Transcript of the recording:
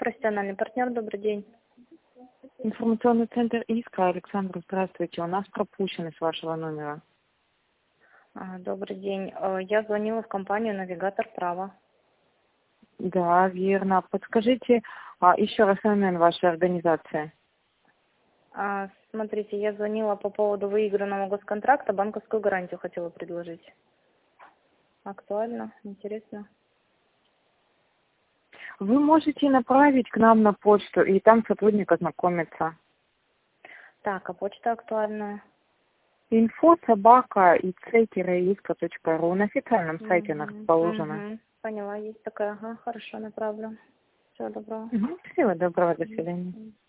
профессиональный партнер, добрый день. Информационный центр «Искра». Александр, здравствуйте. У нас пропущены с вашего номера. Добрый день. Я звонила в компанию «Навигатор Право». Да, верно. Подскажите еще раз номер вашей организации. Смотрите, я звонила по поводу выигранного госконтракта, банковскую гарантию хотела предложить. Актуально, интересно. Вы можете направить к нам на почту, и там сотрудник ознакомится. Так, а почта актуальная? info@ic-iskra.ru. На официальном сайте она расположена. Поняла, есть такая. Ага, хорошо, направлю. Всего доброго. Всего доброго, до свидания.